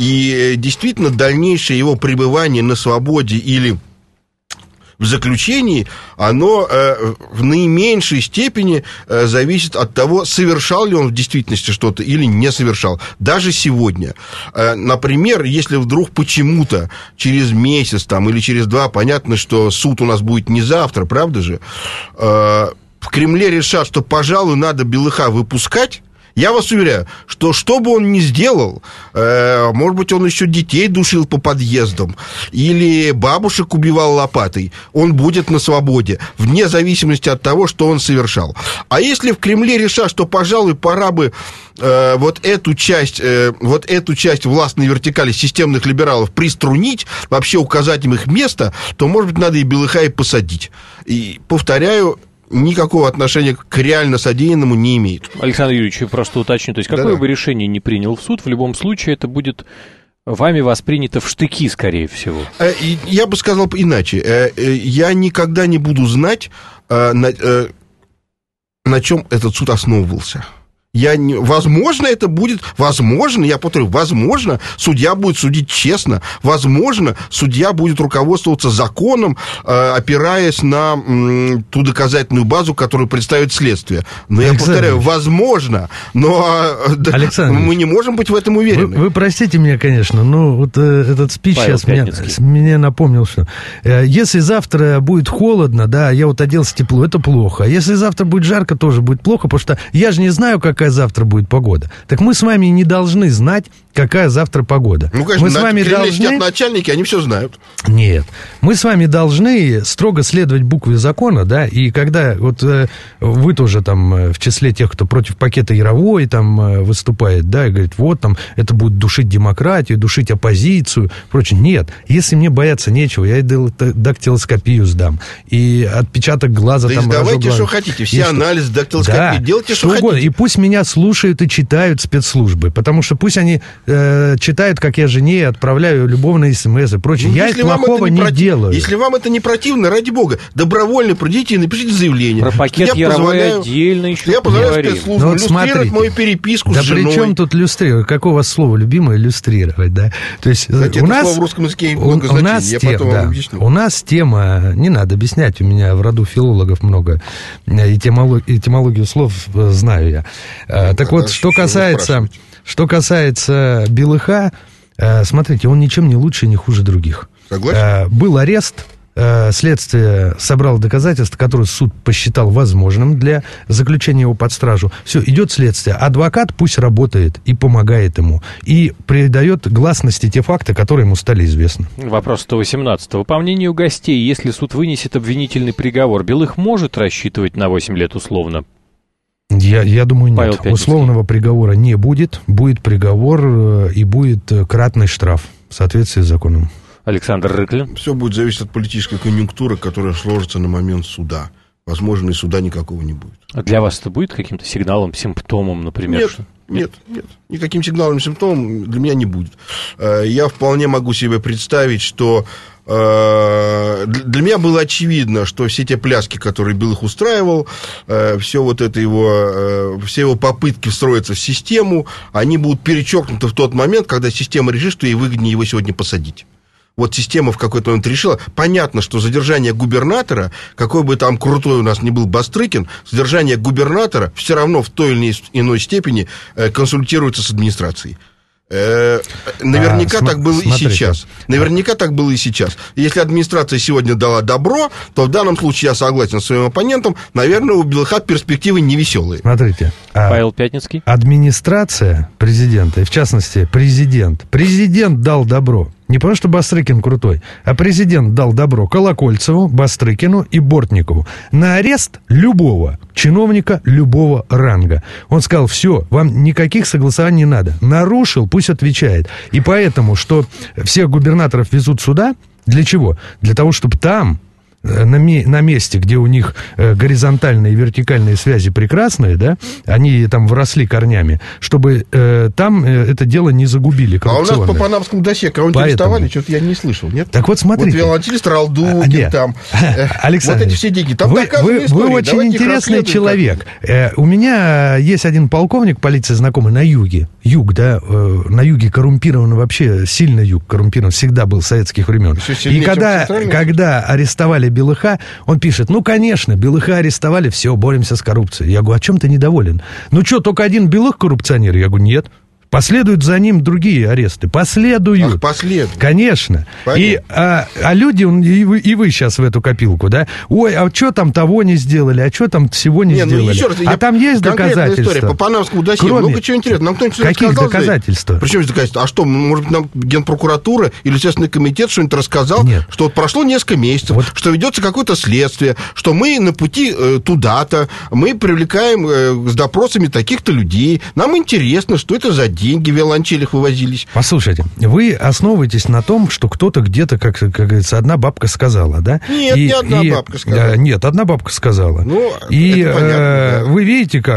И э, действительно, дальнейшее его пребывание на свободе или в заключении, оно э, в наименьшей степени э, зависит от того, совершал ли он в действительности что-то или не совершал. Даже сегодня. Э, например, если вдруг почему-то через месяц там, или через два, понятно, что суд у нас будет не завтра, правда же, э, в Кремле решат, что, пожалуй, надо Белыха выпускать, я вас уверяю, что что бы он ни сделал, э, может быть, он еще детей душил по подъездам или бабушек убивал лопатой, он будет на свободе, вне зависимости от того, что он совершал. А если в Кремле решат, что, пожалуй, пора бы э, вот эту часть, э, вот эту часть властной вертикали системных либералов приструнить, вообще указать им их место, то, может быть, надо и Белыха и посадить. И, повторяю, никакого отношения к реально содеянному не имеет. Александр Юрьевич, я просто уточню, то есть какое Да-да. бы решение ни принял в суд, в любом случае это будет вами воспринято в штыки, скорее всего. Я бы сказал иначе. Я никогда не буду знать, на, на чем этот суд основывался. Я не... Возможно, это будет... Возможно, я повторю, возможно, судья будет судить честно. Возможно, судья будет руководствоваться законом, э, опираясь на м, ту доказательную базу, которую представит следствие. Но я повторяю, возможно, но да, мы не можем быть в этом уверены. Вы, вы простите меня, конечно, но вот э, этот спич Павел сейчас меня, меня напомнил, что э, если завтра будет холодно, да, я вот оделся тепло, это плохо. А если завтра будет жарко, тоже будет плохо, потому что я же не знаю, какая завтра будет погода. Так мы с вами не должны знать, какая завтра погода. Ну, конечно, мы с вами должны... сидят начальники, они все знают. Нет. Мы с вами должны строго следовать букве закона, да, и когда вот э, вы тоже там э, в числе тех, кто против пакета Яровой там э, выступает, да, и говорит, вот там это будет душить демократию, душить оппозицию, прочее. Нет. Если мне бояться нечего, я и дактилоскопию сдам, и отпечаток глаза да там... Да издавайте, что хотите, все анализы, дактилоскопию, да, делайте, что, что хотите. И пусть меня слушают и читают спецслужбы, потому что пусть они э, читают, как я жене отправляю любовные смс и прочее. Ну, я плохого не, не против... делаю. Если вам это не противно, ради бога, добровольно придите и напишите заявление. Про пакет Яровой отдельно еще я позволяю спецслужбам вот иллюстрировать мою переписку да с женой. Да при чем тут иллюстрировать? Какое у вас слово любимое иллюстрировать, да? То есть Кстати, у это нас... слово в русском языке у, много у нас значений, те... я потом да. вам объясню. У нас тема, не надо объяснять, у меня в роду филологов много, этимолог... этимологию слов знаю я. Ну, так вот, что касается, что касается Белыха, смотрите, он ничем не лучше и не хуже других. Согласен? Был арест, следствие собрало доказательства, которые суд посчитал возможным для заключения его под стражу. Все, идет следствие. Адвокат пусть работает и помогает ему, и придает гласности те факты, которые ему стали известны. Вопрос сто восемнадцатого. По мнению гостей, если суд вынесет обвинительный приговор, Белых может рассчитывать на восемь лет условно? Я, я думаю, нет. Условного приговора не будет. Будет приговор и будет кратный штраф в соответствии с законом. Александр Рыклин. Все будет зависеть от политической конъюнктуры, которая сложится на момент суда. Возможно, и суда никакого не будет. А для вас это будет каким-то сигналом, симптомом, например? Нет, нет, нет. Никаким сигналом, симптомом для меня не будет. Я вполне могу себе представить, что... Для меня было очевидно, что все те пляски, которые Белых устраивал, все вот это его, все его попытки встроиться в систему, они будут перечеркнуты в тот момент, когда система решит, что ей выгоднее его сегодня посадить. Вот система в какой-то момент решила. Понятно, что задержание губернатора, какой бы там крутой у нас ни был Бастрыкин, задержание губернатора все равно в той или иной степени консультируется с администрацией. Наверняка а, так было смотрите. и сейчас. Наверняка так было и сейчас. Если администрация сегодня дала добро, то в данном случае я согласен с своим оппонентом. Наверное, у Белыха перспективы невеселые. Смотрите. Павел Пятницкий. Администрация президента, и в частности президент. Президент дал добро. Не потому, что Бастрыкин крутой, а президент дал добро Колокольцеву, Бастрыкину и Бортникову на арест любого чиновника любого ранга. Он сказал, все, вам никаких согласований не надо. Нарушил, пусть отвечает. И поэтому, что всех губернаторов везут сюда, для чего? Для того, чтобы там... На, ме- на месте, где у них э, горизонтальные и вертикальные связи прекрасные, да, они там вросли корнями, чтобы э, там э, это дело не загубили коррупционное. А у нас по панамскому досье кого-нибудь Поэтому... арестовали, что-то я не слышал, нет? Так вот, смотрите. Вот Виолончелист Ралдукин, а, там, э, Александр, вот эти все деньги, там вы, вы, вы очень интересный человек. Э, у меня есть один полковник полиции знакомый на юге, юг, да, э, на юге коррумпирован вообще, сильно юг коррумпирован, всегда был с советских времен. И когда, когда арестовали Белыха, он пишет, ну, конечно, Белыха арестовали, все, боремся с коррупцией. Я говорю, о чем ты недоволен? Ну, что, только один Белых коррупционер? Я говорю, нет. Последуют за ним другие аресты. Последуют. Ах, последуют. Конечно. И, а, а люди, и вы, и вы сейчас в эту копилку, да? Ой, а что там того не сделали, а что там всего не, не сделали? Ну, еще раз, а там есть доказательства. История. По панамскому досье Кроме... много чего интересного. Нам кто-нибудь Каких рассказал? доказательств? Причем здесь доказательства? А что, может быть, нам Генпрокуратура или Следственный комитет что-нибудь рассказал? Нет. Что вот прошло несколько месяцев, вот. Что ведется какое-то следствие, что мы на пути э, туда-то, мы привлекаем э, с допросами таких-то людей. Нам интересно, что это за деньги, виолончели вывозились. Послушайте, вы основываетесь на том, что кто-то где-то, как, как говорится, одна бабка сказала, да? Нет, и, не одна и, бабка сказала. Нет, одна бабка сказала. Ну, и это понятно, э, да. Вы видите как?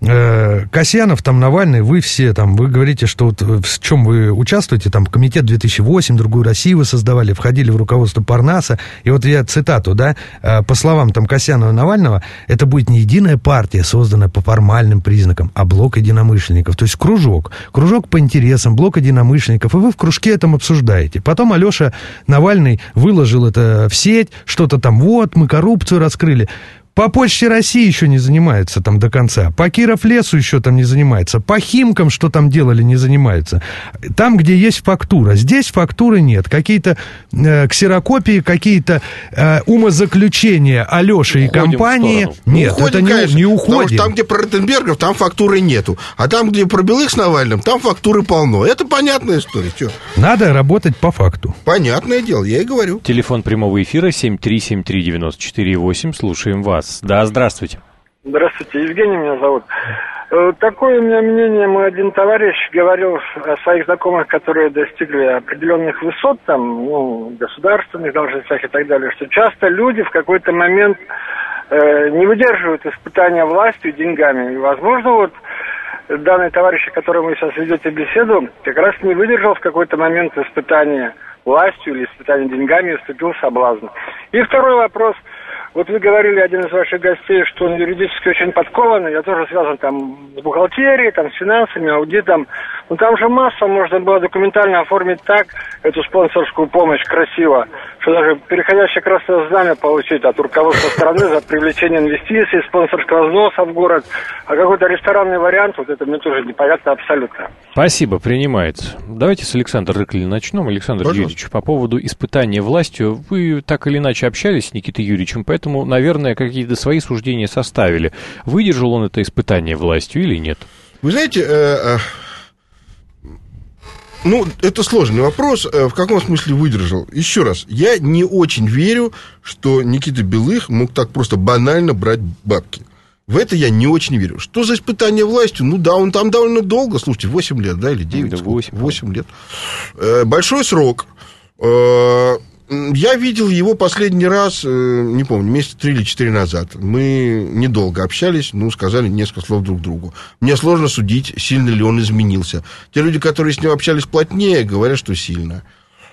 э, Касьянов, там, Навальный, вы все там, вы говорите, что вот в чем вы участвуете, там, комитет две тысячи восемь, Другую Россию вы создавали, входили в руководство Парнаса, и вот я цитату, да, э, по словам там Касьянова и Навального, это будет не единая партия, созданная по формальным признакам, а блок единомышленников, то есть кружок, кружок по интересам, блок единомышленников, и вы в кружке этом обсуждаете. Потом Алеша Навальный выложил это в сеть, что-то там, вот, мы коррупцию раскрыли. По Почте России еще не занимается там до конца. По Кировлесу еще там не занимается. По Химкам, что там делали, не занимается. Там, где есть фактура. Здесь фактуры нет. Какие-то э, ксерокопии, какие-то э, умозаключения Алеши и компании. Нет, уходим, это не, конечно, не уходим. Потому что там, где про Ротенбергов, там фактуры нету. А там, где про Белых с Навальным, там фактуры полно. Это понятная история. Чё? Надо работать по факту. Понятное дело, я и говорю. Телефон прямого эфира семь три семь три девять четыре восемь. Слушаем вас. Да, здравствуйте. Здравствуйте, Евгений меня зовут. Такое у меня мнение, мой один товарищ говорил о своих знакомых, которые достигли определенных высот, там, ну, государственных должностях и так далее, что часто люди в какой-то момент э, не выдерживают испытания властью и деньгами. И, возможно, вот данный товарищ, о котором вы сейчас ведете беседу, как раз не выдержал в какой-то момент испытания властью или испытания деньгами и вступил в соблазн. И второй вопрос. Вот вы говорили, один из ваших гостей, что он юридически очень подкованный, я тоже связан там с бухгалтерией, там, с финансами, аудитом. Но там же масса можно было документально оформить так, эту спонсорскую помощь красиво, что даже переходящее красное знамя получить от руководства страны за привлечение инвестиций, спонсорского взноса в город. А какой-то ресторанный вариант, вот это мне тоже непонятно абсолютно. Спасибо, принимается. Давайте с Александра Рыклина начнем. Александр Пожалуйста. Юрьевич, по поводу испытания властью, вы так или иначе общались с Никитой Юрьевичем, поэтому, наверное, какие-то свои суждения составили. Выдержал он это испытание властью или нет? Вы знаете, э, э, ну, это сложный вопрос. Э, в каком смысле выдержал? Еще раз, я не очень верю, что Никита Белых мог так просто банально брать бабки. В это я не очень верю. Что за испытание властью? Ну да, он там довольно долго, слушайте, восемь лет, да, или девять? восемь. восемь лет. Э, большой срок. Э, я видел его последний раз, э, не помню, месяца три или четыре назад. Мы недолго общались, ну, сказали несколько слов друг другу. Мне сложно судить, сильно ли он изменился. Те люди, которые с ним общались плотнее, говорят, что сильно.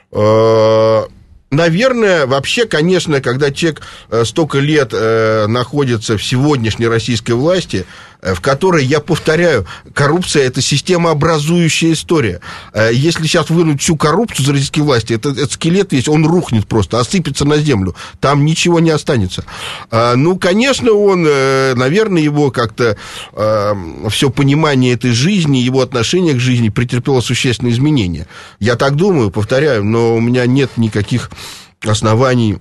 Э, Наверное, вообще, конечно, когда человек столько лет э, находится в сегодняшней российской власти, э, в которой, я повторяю, коррупция – это системообразующая история. Э, если сейчас вынуть всю коррупцию из российской власти, это, этот скелет весь, он рухнет просто, осыпется на землю, там ничего не останется. Э, ну, конечно, он, э, наверное, его как-то э, все понимание этой жизни, его отношение к жизни претерпело существенные изменения. Я так думаю, повторяю, но у меня нет никаких оснований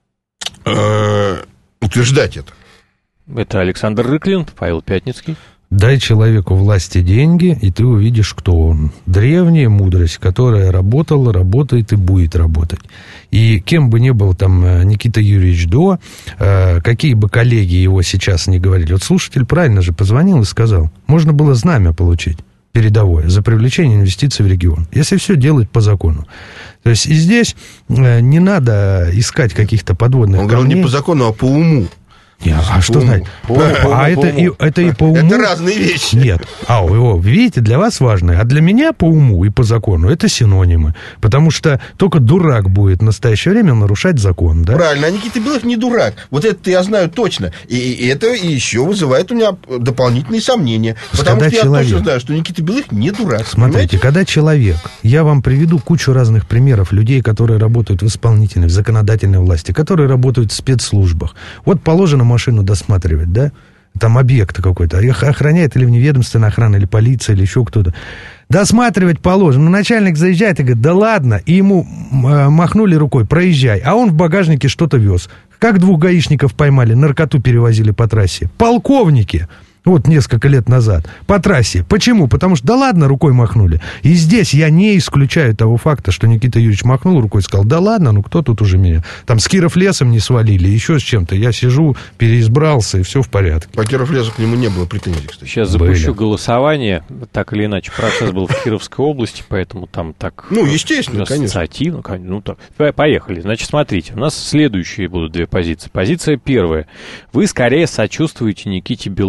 э, утверждать это. Это Александр Рыклин, Павел Пятницкий. Дай человеку власти деньги, и ты увидишь, кто он. Древняя мудрость, которая работала, работает и будет работать. И кем бы ни был там Никита Юрьевич до, э, какие бы коллеги его сейчас не говорили. Вот слушатель правильно же позвонил и сказал, можно было знамя получить передовое за привлечение инвестиций в регион, если все делать по закону. То есть и здесь э, не надо искать каких-то подводных Он камней. говорил не по закону, а по уму. Не, а что значит? А это и, это и по уму? Это разные вещи. Нет. А, о, видите, для вас важно. А для меня по уму и по закону это синонимы. Потому что только дурак будет в настоящее время нарушать закон, да? Правильно. А Никита Белых не дурак. Вот это я знаю точно. И, и это еще вызывает у меня дополнительные сомнения. Потому когда что человек... я точно знаю, что Никита Белых не дурак. Смотрите, понимаете? Когда человек... Я вам приведу кучу разных примеров людей, которые работают в исполнительной, в законодательной власти, которые работают в спецслужбах. Вот положено машину досматривать, да? Там объект какой-то. Охраняет или вневедомственная охрана, или полиция, или еще кто-то. Досматривать положено. Но начальник заезжает и говорит, да ладно. И ему махнули рукой, проезжай. А он в багажнике что-то вез. Как двух гаишников поймали, наркоту перевозили по трассе. Полковники. Вот несколько лет назад, по трассе. Почему? Потому что, да ладно, рукой махнули. И здесь я не исключаю того факта, что Никита Юрьевич махнул рукой и сказал, да ладно, ну кто тут уже меня? Там с Кировлесом не свалили, еще с чем-то. Я сижу, переизбрался, и все в порядке. По Кировлесу к нему не было претензий, кстати. Сейчас запущу Были. голосование. Так или иначе, процесс был в Кировской области, поэтому там так... Ну, естественно, ассоциативно, конечно. Ну, так. Поехали. Значит, смотрите, у нас следующие будут две позиции. Позиция первая. Вы скорее сочувствуете Никите Белых и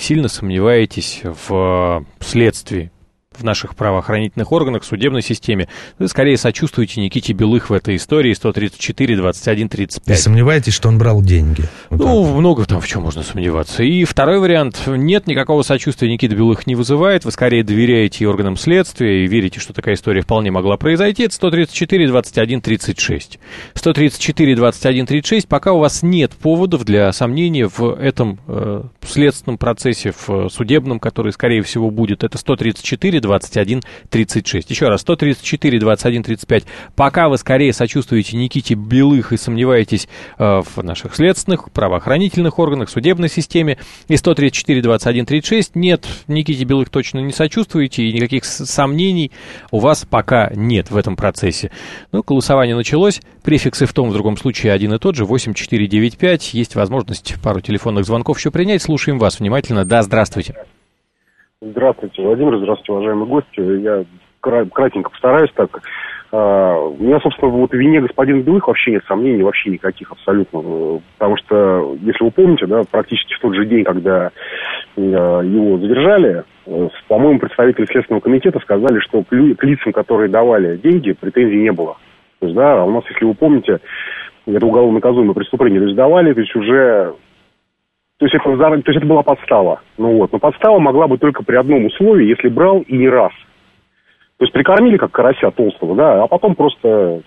сильно сомневаетесь в следствии, в наших правоохранительных органах, судебной системе, вы скорее сочувствуете Никите Белых в этой истории. Сто тридцать четыре двадцать один тридцать пять. И сомневаетесь, что он брал деньги? Вот ну, так. много там в чем можно сомневаться. И второй вариант. Нет, никакого сочувствия Никита Белых не вызывает. Вы скорее доверяете органам следствия и верите, что такая история вполне могла произойти. Это сто тридцать четыре двадцать один тридцать шесть. сто тридцать четыре двадцать один тридцать шесть. Пока у вас нет поводов для сомнения в этом э, следственном процессе, в судебном, который, скорее всего, будет. Это сто тридцать четыре двадцать один тридцать шесть. Еще раз, сто тридцать четыре двадцать один тридцать пять. Пока вы скорее сочувствуете Никите Белых и сомневаетесь э, в наших следственных, правоохранительных органах, судебной системе. И сто тридцать четыре двадцать один тридцать шесть. Нет, Никите Белых точно не сочувствуете, и никаких сомнений у вас пока нет в этом процессе. Ну, голосование началось. Префиксы в том, в другом случае один и тот же. восемь четыре девять пять. Есть возможность пару телефонных звонков еще принять. Слушаем вас внимательно. Да, здравствуйте. Здравствуйте, Владимир, здравствуйте, уважаемые гости. Я кратенько постараюсь так. У меня, собственно, вот в вине господина Белых вообще нет сомнений, вообще никаких абсолютно. Потому что, если вы помните, да, практически в тот же день, когда его задержали, по-моему, представители Следственного комитета сказали, что к лицам, которые давали деньги, претензий не было. То есть, да, у нас, если вы помните, это уголовно наказуемое преступление, то есть давали, то есть уже... То есть, это, то есть это была подстава. Ну вот. Но подстава могла бы только при одном условии, если брал и не раз. То есть прикормили как карася толстого, да, а потом просто э,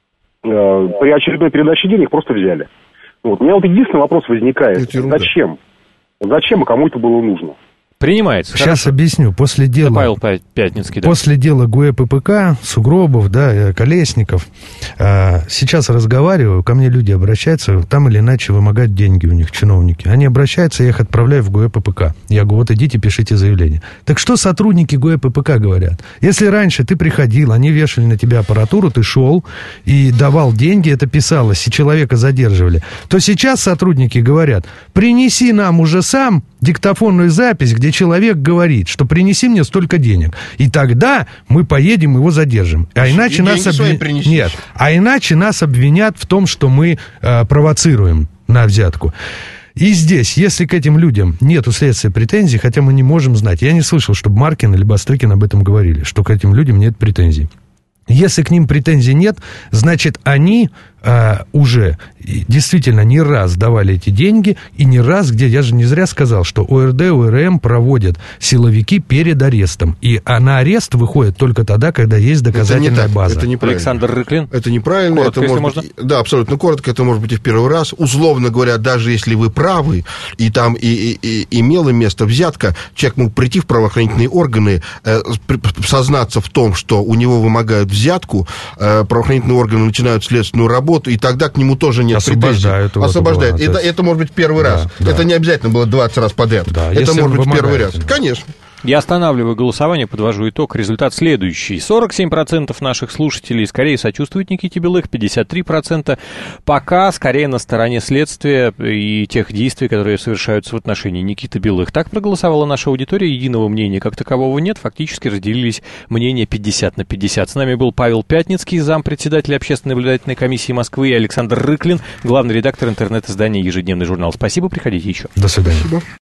при очередной передаче денег просто взяли. Вот. У меня вот единственный вопрос возникает. Зачем? Зачем и кому это было нужно? Принимается. Сейчас хорошо. Объясню. После дела, Павел Пятницкий, да. После дела ГУЭППК, Сугробов, да, Колесников, э, сейчас разговариваю, ко мне люди обращаются, там или иначе вымогать деньги у них, чиновники. Они обращаются, я их отправляю в ГУЭППК. Я говорю, вот идите, пишите заявление. Так что сотрудники ГУЭППК говорят? Если раньше ты приходил, они вешали на тебя аппаратуру, ты шел и давал деньги, это писалось, и человека задерживали, то сейчас сотрудники говорят, принеси нам уже сам диктофонную запись, где человек говорит, что принеси мне столько денег. И тогда мы поедем, его задержим. А иначе, нас обвин... Нет. а иначе нас обвинят в том, что мы э, провоцируем на взятку. И здесь, если к этим людям нет у следствия претензий, хотя мы не можем знать, я не слышал, чтобы Маркин или Бастрыкин об этом говорили, что к этим людям нет претензий. Если к ним претензий нет, значит, они э, уже действительно не раз давали эти деньги, и не раз, где, я же не зря сказал, что ОРД, ОРМ проводят силовики перед арестом. И а на арест выходит только тогда, когда есть доказательная это база. Это неправильно. Александр Рыклин. Это неправильно. Коротко, это если может можно. Быть, да, абсолютно коротко. Это может быть и в первый раз. Условно говоря, даже если вы правы, и там и, и, и имело место взятка, человек мог прийти в правоохранительные органы, э, сознаться в том, что у него вымогают взятку, э, правоохранительные органы начинают следственную работу, и тогда к нему тоже нет Освобождают претензий. Освобождают. Это, это может быть первый да, раз. Да. Это не обязательно было двадцать раз подряд. Да, это может быть первый раз. Конечно. Я останавливаю голосование, подвожу итог. Результат следующий. сорок семь процентов наших слушателей скорее сочувствуют Никите Белых, пятьдесят три процента пока скорее на стороне следствия и тех действий, которые совершаются в отношении Никиты Белых. Так проголосовала наша аудитория. Единого мнения как такового нет. Фактически разделились мнения пятьдесят на пятьдесят. С нами был Павел Пятницкий, зампредседателя Общественной наблюдательной комиссии Москвы, и Александр Рыклин, главный редактор интернет-издания «Ежедневный журнал». Спасибо, приходите еще. До свидания. Спасибо.